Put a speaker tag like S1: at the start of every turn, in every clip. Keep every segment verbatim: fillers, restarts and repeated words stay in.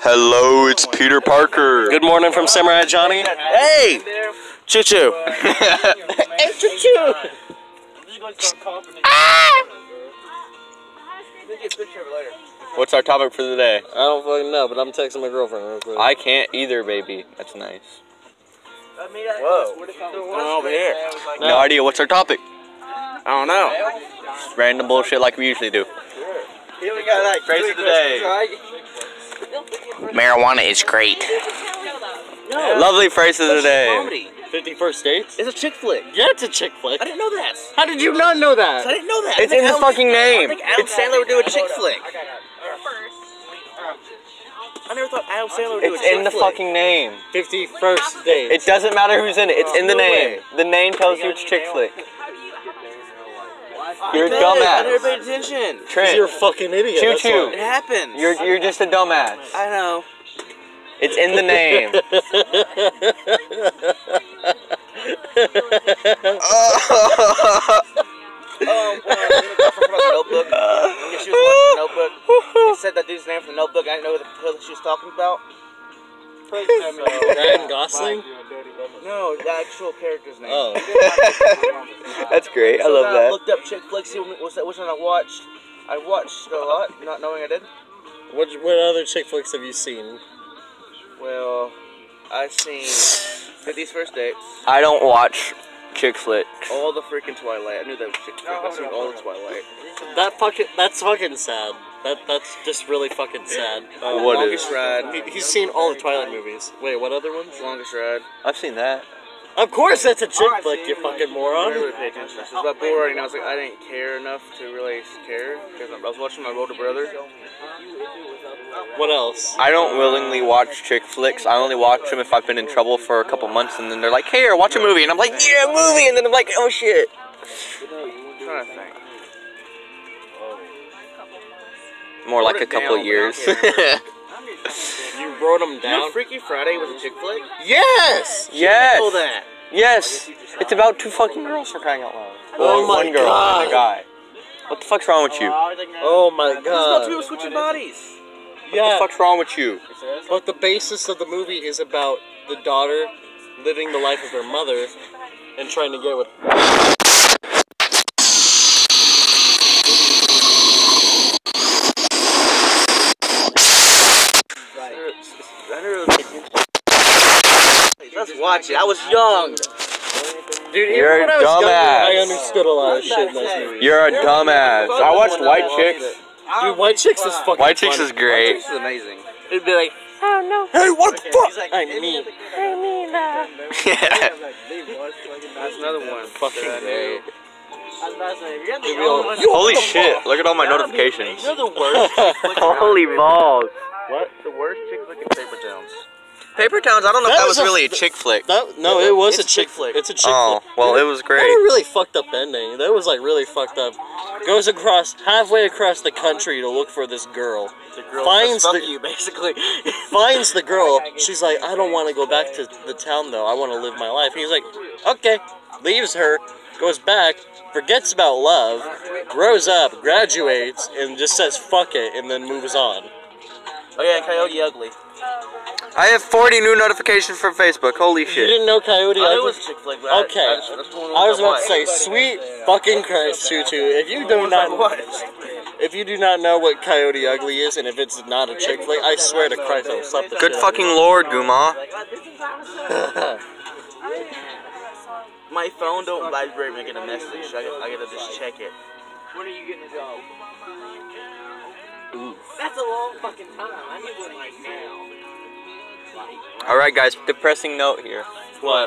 S1: Hello, it's Peter Parker.
S2: Good morning from Samurai Johnny.
S3: Hey! Choo choo. Hey, choo choo. Ah!
S1: What's our topic for the day?
S2: I don't fucking know, but I'm texting my girlfriend real quick.
S1: I can't either, baby. That's nice.
S3: Whoa. What's going on over here?
S1: No, no idea. What's our topic?
S3: I don't know.
S1: Just random bullshit like we usually do.
S3: Here we got like
S1: Phrase of the day.
S3: Marijuana is great.
S1: No. Lovely phrase of the day.
S2: fifty-first Dates?
S3: It's a chick flick.
S2: Yeah, it's a chick flick.
S3: I didn't know that.
S2: How did you not know that?
S3: I didn't know that.
S1: It's in the
S3: Adam,
S1: fucking name.
S3: I think Adam Sandler would do a chick flick. I never thought Adam Sandler would do a
S1: It's
S3: chick
S1: in the
S3: flick.
S1: fucking name.
S2: fifty-first Dates.
S1: It doesn't matter who's in it. It's in the
S3: No
S1: name.
S3: way.
S1: The name tells you it's chick flick. You're a
S3: Because I never
S1: dumbass.
S3: paid attention.
S1: Trent,
S2: You're a fucking idiot.
S1: Choo
S2: that's
S1: choo.
S3: It happens.
S1: You're you're just a dumbass.
S3: I know.
S1: It's in the name.
S3: Um, uh, from the Notebook. When she was watching the Notebook, it said that dude's name from the Notebook. I didn't know what the hell she was talking about.
S2: Ryan Gosling?
S3: No, the actual character's name.
S2: Oh.
S1: That's great. I
S3: So
S1: love
S3: then I
S1: that.
S3: looked up chick flicks. See what's that? Which one I watched? I watched a lot, not knowing I did.
S2: What, what other chick flicks have you seen?
S3: Well, I've seen fifty's First Dates,
S1: I don't watch chick flicks.
S3: all the freaking Twilight. I knew that was chick flick. I've seen all the Twilight.
S2: That fucking, that's fucking sad. That That's just really fucking sad.
S3: Uh,
S1: What
S3: Longest
S1: is?
S3: Ride.
S2: He, he's seen all the Twilight movies. Wait, what other ones?
S3: Longest Ride.
S1: I've seen that.
S2: Of course that's a chick flick, you fucking
S3: I
S2: moron.
S3: didn't really pay attention. It was about boring. I was like, I didn't care enough to really care because I was watching my older brother.
S2: What else?
S1: I don't willingly watch chick flicks. I only watch them if I've been in trouble for a couple months, and then they're like, "Here, watch a movie," and I'm like, "Yeah, movie," and then I'm like, "Oh shit."
S3: I'm trying to think.
S1: More like
S3: Wrote
S1: a
S3: it
S1: couple
S3: down,
S1: years.
S3: but I
S2: You wrote them
S3: You know
S2: down?
S3: Freaky Friday was a chick flick?
S2: Yes!
S1: Yes.
S3: Know that.
S1: Yes. It's about two fucking girls for crying out loud.
S2: Oh
S1: Or
S2: my
S1: one girl
S2: God.
S1: and a guy. What the fuck's wrong with you? What
S2: Oh my
S3: It's about two people
S2: god.
S3: switching bodies.
S1: the
S2: Yeah,
S1: fuck's wrong with you?
S2: but the basis of the movie is about the daughter living the life of her mother and trying to get with...
S3: Let's watch it. I was young.
S2: Dude, even
S1: You're a
S2: when I was younger,
S1: dumbass.
S2: I understood a lot of shit in those movies.
S1: You're a dumbass. I watched White Chicks.
S2: Dude, White Chicks is fucking
S1: White Chicks
S2: funny.
S1: is great.
S3: This is amazing.
S2: It'd be like,
S1: Hey, what the fuck?
S2: I mean,
S1: Yeah.
S3: That's another one.
S2: fucking
S3: that I
S2: great.
S3: knew.
S1: Holy shit, look at all my notifications.
S3: You're the worst.
S1: Holy balls.
S3: What? The worst chick flick in Paper Towns.
S1: Paper Towns, I don't know
S2: That
S1: if that
S2: was
S1: was
S2: a-
S1: really a chick flick.
S2: That, no, it was
S3: It's
S2: a chick
S3: flick.
S2: It's a chick
S1: Oh,
S2: flick.
S1: well, it was
S2: That
S1: great.
S2: had a really fucked up ending. That was like really fucked up. Goes across halfway across the country to look for this girl.
S3: The girl
S2: Finds
S3: says, fuck
S2: the-
S3: you, basically.
S2: Finds the girl. She's like, I don't want to go back to the town though. I want to live my life. And he's like, okay. Leaves her, goes back, forgets about love, grows up, graduates, and just says fuck it, and then moves on.
S3: Oh yeah, Coyote Ugly.
S1: I have forty new notifications from Facebook. Holy
S2: You
S1: shit.
S2: didn't know Coyote
S3: I knew it
S2: Ugly?
S3: was a chick flick, but I-
S2: Okay.
S3: I, just- that's the one
S2: I was about to
S3: watched.
S2: say, sweet fucking Christ, Tutu, if you do not if you do not know what Coyote Ugly is, and if it's not a chick flick, I swear to Christ, I will slap the
S1: Good
S2: shit
S1: fucking lord, Guma.
S2: out of
S3: My phone don't vibrate when I get a message, so I, I gotta just check it. When are you getting a job? That's a long fucking time. I need one like now.
S1: Alright, guys, depressing note here.
S3: What?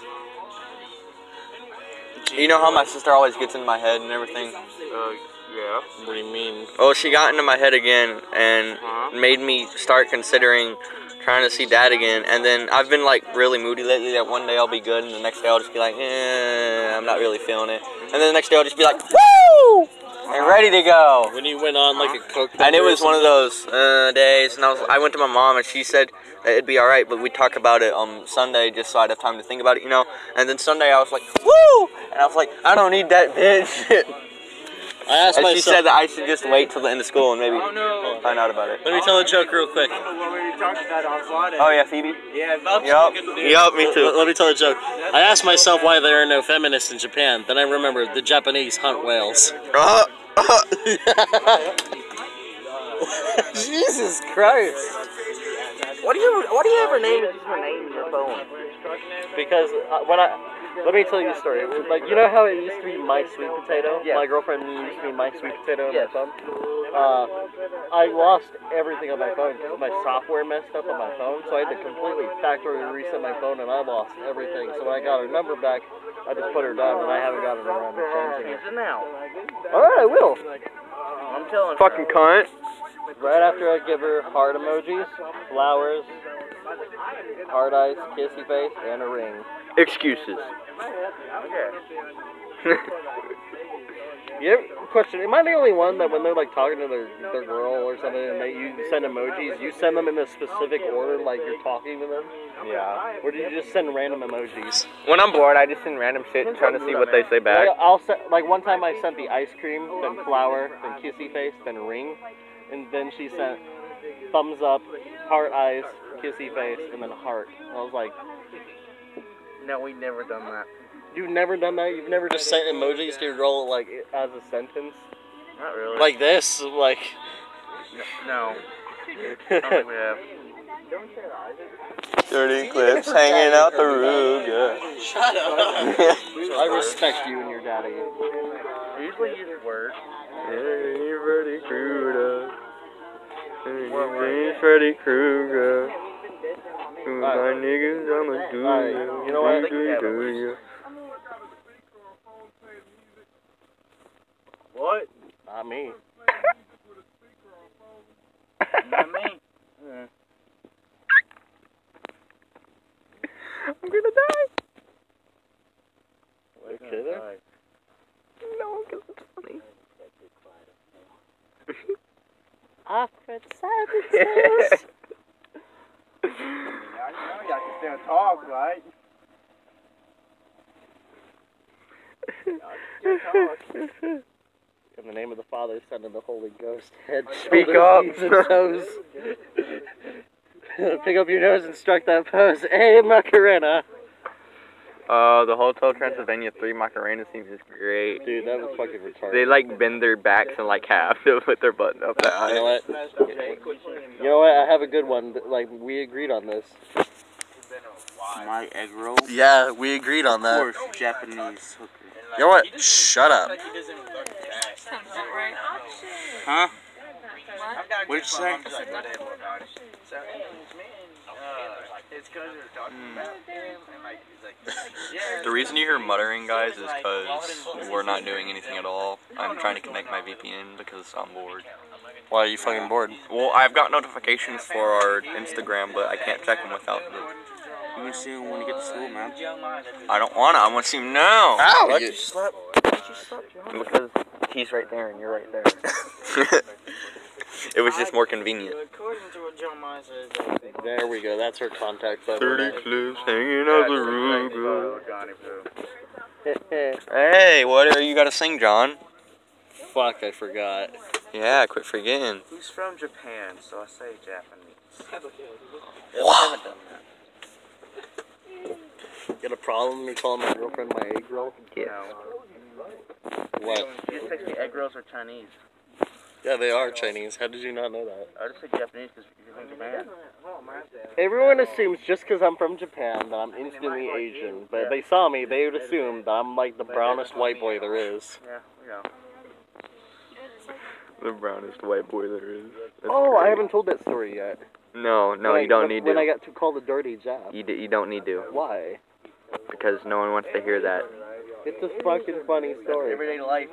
S1: You know how my sister always gets in my head and everything?
S3: Uh, yeah.
S2: What do you mean?
S1: Oh, she got into my head again and
S3: Huh?
S1: made me start considering trying to see Dad again. And then I've been like really moody lately that one day I'll be good and the next day I'll just be like, eh, I'm not really feeling it. And then the next day I'll just be like, woo! And ready to go.
S2: When you went on like a coke
S1: And it
S2: bender or
S1: was one of those uh, days, and I was I went to my mom, and she said that it'd be all right, but we'd talk about it on Sunday just so I'd have time to think about it, you know. And then Sunday I was like, woo! And I was like, I don't need that bitch.
S2: I asked
S1: And
S2: myself.
S1: she said that I should just wait till the end of school and maybe
S3: Oh, no.
S1: find out about it.
S2: Let me tell a joke real quick.
S3: we talked about on Friday.
S1: Oh yeah, Phoebe.
S3: Yeah, Bub's
S1: Yup.
S3: looking to do.
S1: Yup. Me
S2: Let,
S1: too.
S2: let me tell a joke. I asked myself why there are no feminists in Japan. Then I remembered the Japanese hunt whales.
S1: Uh, uh.
S2: Jesus Christ!
S3: What do you What do you ever name it? Your name in your phone.
S2: Because uh, when I let me tell you a story. Like you know how it used to be my sweet potato.
S3: Yeah.
S2: My girlfriend used to be my sweet potato on
S3: Yes.
S2: my phone. Uh, I lost everything on my phone because my software messed up on my phone, so I had to completely factory reset my phone, and I lost everything. So when I got her number back, I just put her down, and I haven't gotten around to changing it.
S3: Use it now.
S2: All right, I will.
S3: I'm telling
S1: Fucking
S3: you.
S1: cunt.
S2: Right after I give her heart emojis, flowers, heart eyes, kissy face, and a ring.
S1: Excuses.
S3: Okay.
S2: You ever, question, am I the only one that when they're like talking to their, their girl or something and they, you send emojis, you send them in a specific order like you're talking to them?
S1: Yeah.
S2: Or do you just send random emojis?
S1: When I'm bored, I just send random shit trying to see what they say back.
S2: Like, I'll set, like one time I sent the ice cream, then flower, then kissy face, then ring, and then she sent thumbs up, heart eyes, kissy face, and then heart. I was like,
S3: No, we never done that.
S2: you've never done that? You've never just sent emojis to your girl like as a sentence?
S3: Not really.
S2: Like this, like.
S3: No. I don't think we have.
S1: Dirty clips hanging out the Ruga.
S2: Shut up. I respect you and your daddy.
S3: I usually use words.
S1: Hey, Freddy Krueger.
S3: What
S1: Hey, Freddy Krueger. Who's my
S2: Alright.
S1: niggas, I'ma do
S2: Alright,
S1: ya.
S2: you know what?
S1: Do, do, do,
S3: What?
S2: Not me.
S3: Not me. Mm.
S1: I'm gonna die.
S2: Okay then.
S1: No, because it's funny.
S2: Awkward silences.
S3: I know y'all can still talk, right? Y'all can still talk.
S2: In the name of the Father, Son, and the Holy Ghost. Head,
S1: Speak
S2: shoulders,
S1: up.
S2: knees, and toes. Pick up your nose and strike that pose. Hey, Macarena.
S1: Uh, the Hotel Transylvania three Macarena scene is great.
S2: Dude, that was fucking retarded.
S1: They like bend their backs in like half to put their button up that
S2: You know
S1: high.
S2: what? You know what? I have a good one. Like, we agreed on this.
S3: My egg roll.
S2: Yeah, we agreed on that.
S3: Of course, Japanese hooker.
S2: You know what? Shut up.
S4: Sounds about right.
S3: Huh?
S4: What?
S3: What did you say?
S1: The reason you hear muttering, guys, is because we're not doing anything at all. I'm trying to connect my V P N because I'm bored.
S2: Why are you fucking bored?
S1: Well, I've got notifications for our Instagram, but I can't check them without the...
S3: You want to see him when you get to school, man?
S1: I don't want to. I want to see him now.
S2: Ow!
S3: Why'd
S2: You-
S3: you slap? Why'd you slap John?
S1: Because he's right there and you're right there. It was just more convenient.
S3: According to what John Mine says,
S2: There we go. That's her contact phone.
S1: thirty clips hanging out the Ruga.
S3: Johnny Poo.
S1: Hey, what are you got to sing, John?
S2: Fuck, I forgot.
S1: Yeah, quit forgetting.
S3: He's from Japan, so I say Japanese.
S1: Wow.
S2: Got a problem? You calling my girlfriend my egg roll?
S1: Yeah.
S3: No.
S2: What?
S3: You just text me egg rolls are Chinese.
S2: Yeah, they are Chinese. How did you not know that?
S3: I just said Japanese because you're from Japan.
S2: Everyone assumes just because I'm from Japan that I'm instantly Asian. But if they saw me, they would assume that I'm like the brownest white boy there is.
S3: Yeah, we know.
S1: The brownest white boy there is. That's
S2: Oh, I
S1: great.
S2: haven't told that story yet.
S1: No, no,
S2: When I-
S1: you don't
S2: when-
S1: need
S2: When I
S1: to.
S2: got to call the dirty Jap.
S1: You, d- you don't need to.
S2: Why?
S1: Because no one wants to hear that.
S2: It's a fucking funny story.
S3: Everyday life.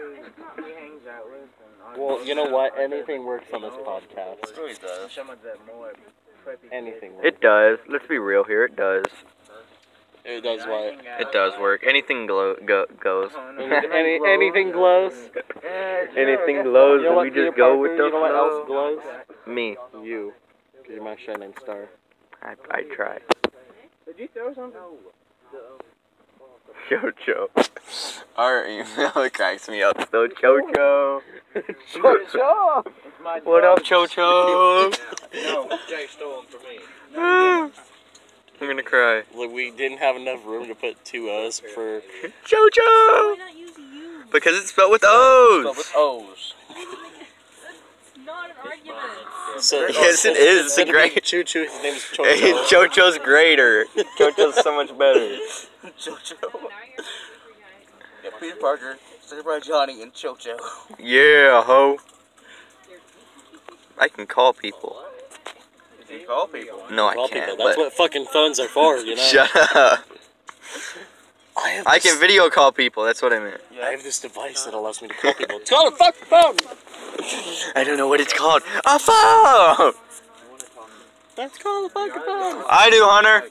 S2: Well, you know what? Anything works on this podcast.
S3: It really does.
S2: Anything works.
S1: It does. Let's be real here. It does.
S2: It does what?
S1: It does work. Anything glow go, goes.
S2: Any, anything glows.
S1: Anything glows,
S2: You know what,
S1: we
S2: Peter
S1: just go
S2: Parker,
S1: with the
S2: you know what else
S1: flow.
S2: glows?
S1: Me.
S2: You. Because you're my shining star.
S1: I, I try.
S3: Did you throw something?
S1: Jojo. Our email it cracks me up. So Chocho.
S3: Chocho.
S1: What up, Chocho?
S3: No, Jay stole them from me.
S1: I'm gonna cry.
S2: Like, we didn't have enough room to put two O's for...
S1: Chocho!
S4: Why not use you?
S1: Because it's spelled with O's.
S3: But with O's.
S4: It's not an argument.
S2: So,
S1: Yes, it is. It's a
S2: instead of
S1: great-
S2: being Choo Choo, his name's
S1: Hey,
S2: Chocho.
S1: Chocho's greater. Chocho's so much better.
S3: Chocho. Yeah, Peter Parker, Sticker by Johnny, and Chocho.
S1: Yeah, ho. I can call people.
S3: You can call people.
S1: No, I
S2: Call
S1: can't.
S2: people. That's
S1: but-
S2: what fucking phones are for, you know?
S1: Shut up.
S2: I, have
S1: I
S2: this,
S1: can video call people. That's what I meant.
S2: I have this device that allows me to call people. It's called a fucking phone!
S1: I don't know what it's called. A phone.
S2: That's called a fucking phone!
S1: I do, Hunter.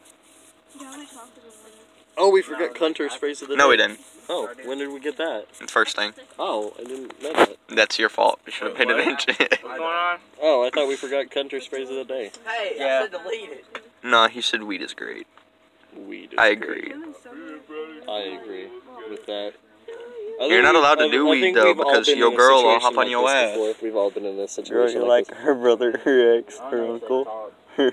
S2: Oh, we forgot Hunter's phrase of the day.
S1: No, we didn't.
S2: Oh, when did we get that?
S1: First thing.
S2: Oh, I didn't know that.
S1: That's your fault. You should have paid attention.
S3: What's going on?
S2: Oh, I thought we forgot Hunter's phrase of the day.
S3: Hey, yeah. I said delete it.
S1: No, he said weed is great.
S2: Weed. is
S1: I
S2: great.
S1: agree.
S2: I agree with that. I
S1: You're
S2: think
S1: not
S2: we-
S1: allowed to
S2: I-
S1: do
S2: I
S1: weed,
S2: think
S1: though,
S2: we've all
S1: because
S2: been
S1: your
S2: in a
S1: girl will
S2: situation
S1: hop on
S2: like
S1: your
S2: this
S1: ass.
S2: before. We've all been in this situation.
S1: like
S2: this.
S1: her brother, her ex, her uncle.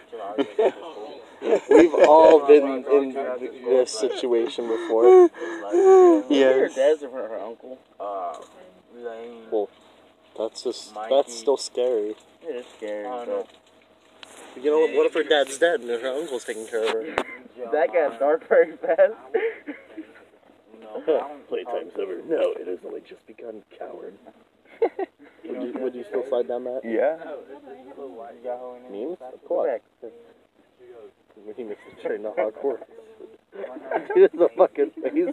S2: We've all been in this situation before.
S1: Yes.
S3: Dad's or her uncle. Uh,
S2: Well, that's just that's still scary.
S3: it is scary.
S2: You know, what if her dad's dead and her uncle's taking care of her?
S3: That got dark very fast.
S2: Playtime's over. No, it has only just begun, coward. Would you, would you still slide down that?
S1: Yeah.
S2: Memes? Of course. He makes a train to Hogwarts. Dude, it's a fucking face.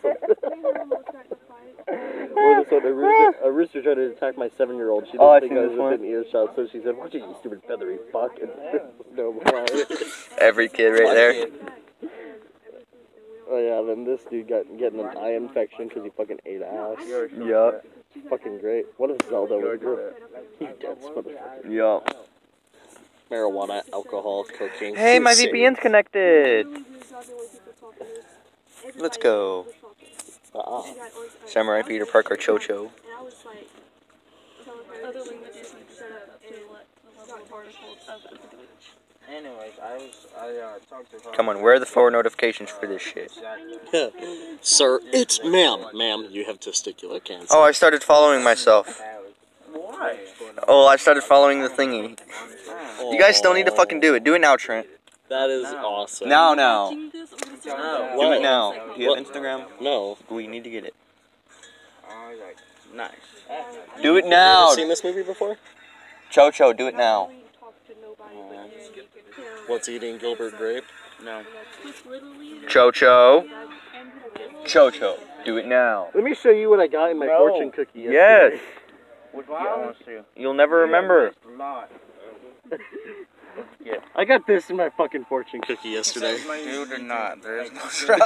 S2: Or this one, a rooster, a rooster tried to attack my seven-year-old. She didn't
S1: Oh, I
S2: think
S1: seen
S2: I was
S1: this one.
S2: within earshot, so she said, "Watch it, you stupid feathery fuck." And no more.
S1: Every kid right there.
S2: Oh yeah, then this dude got getting an eye infection because he fucking ate ass.
S1: Yup.
S2: Fucking great. What if Zelda was good? He dead motherfucker.
S1: Yup.
S2: Marijuana, alcohol, cocaine.
S1: Hey, my
S2: insane.
S1: V P N's connected. Let's go.
S2: Uh-uh.
S1: Samurai, Peter Parker, Chocho.
S4: Other languages you set up to let the level of particles of the language.
S3: Anyways, I was, I uh, talked to her.
S1: Come on, where are the four notifications for this shit?
S2: Sir, it's ma'am. Ma'am, you have testicular cancer.
S1: Oh, I started following myself.
S3: Why?
S1: Oh, I started following the thingy. You guys still need to fucking do it. Do it now, Trent.
S2: That is awesome.
S1: Now, now.
S4: Watching this, I'm gonna say-
S3: No.
S1: Do
S2: What?
S1: it now. Do you have
S2: What?
S1: Instagram?
S2: No.
S1: We need to get it.
S3: I was like, nice.
S1: Do it
S2: Have
S1: now.
S2: you seen this movie before?
S1: Chocho, do it now.
S2: What's Eating Gilbert Grape?
S3: No.
S1: Chocho. Chocho, do it now.
S2: Let me show you what I got in my
S3: No.
S2: fortune cookie
S1: Yes.
S2: yesterday.
S3: Which one? I want to see.
S1: You'll never remember.
S3: Not.
S2: I got this in my fucking fortune cookie yesterday.
S3: Dude or not, there is no try.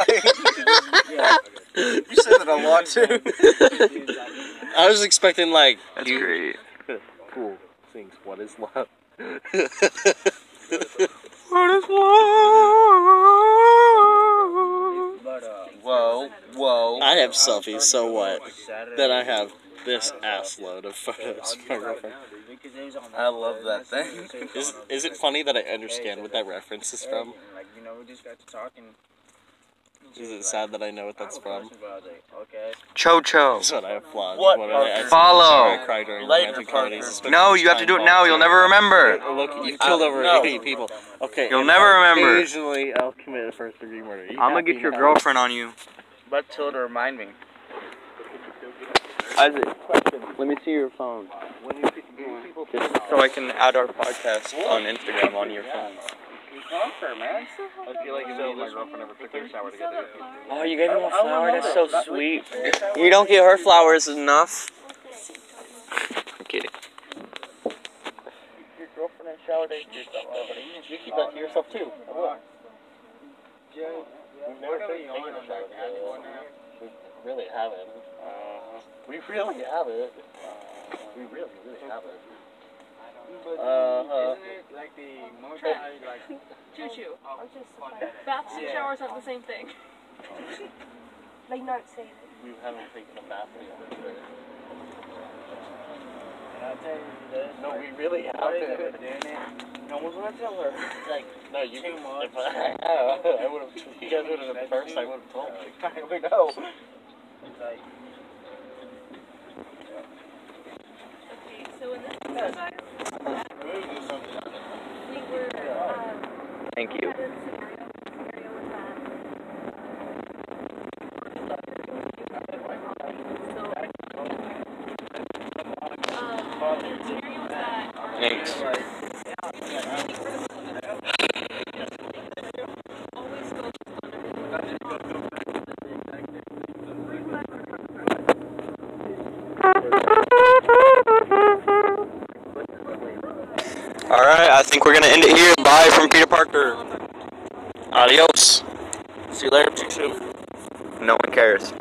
S3: You said that a lot too.
S2: I was expecting like
S1: That's
S2: you
S1: great.
S2: cool things. What is love?
S1: What is love?
S3: But, uh, whoa, whoa.
S2: I have selfies, so what? Then I have this ass load of photos of my girlfriend.
S3: I love that thing.
S2: Is is it funny that I understand what that reference is from?
S3: Like, you know, we just got to talking.
S2: Is it sad that I know what that's from?
S3: Okay.
S1: Chocho.
S2: That's what I applaud.
S3: What,
S2: When I
S3: Parker?
S2: accidentally
S1: Follow.
S2: cry during
S3: Later,
S2: romantic
S3: Parker.
S2: parties, especially
S1: No, you have to do it now. You'll never remember.
S2: Look, you've killed
S3: Uh,
S2: over
S3: no.
S2: eighty people. Okay.
S1: You'll
S2: and
S1: never remember.
S2: Occasionally, I'll commit a first degree murder. You
S1: I'm gonna
S2: happy
S1: get your
S2: now?
S1: girlfriend on you.
S3: But till to remind me.
S1: Isaac, let me see your phone. Just so I can add our podcast on Instagram on your phone.
S3: man. I feel like if me and my girlfriend ever took a shower together.
S1: Oh, you gave me a flower? That's so sweet. You don't get her flowers enough. I'm kidding.
S3: Your girlfriend and shower date.
S2: You keep that to yourself too. I will.
S3: We've never taken a shower together.
S2: We really haven't. We really haven't. We really, really haven't. Uh, uh,
S3: Like the most like.
S4: Choo choo. Baths and showers aren't the same thing.
S5: They don't say that.
S2: we haven't taken a bath together. No, we really haven't.
S3: No one's gonna tell her.
S2: Like, no, you
S3: Too much.
S2: If I, I would have. You guys would have been first. I would have told you.
S3: We know.
S4: Okay, so in this exercise, we were, um,
S1: Thank
S4: we
S1: you.
S4: had a scenario, scenario with that. So, um, the scenario was that our
S1: Thanks.
S4: always focused on everything.
S1: All right, I think we're gonna end it here. Bye from Peter Parker.
S2: Adios. See you later, Chick Soup.
S1: No one cares.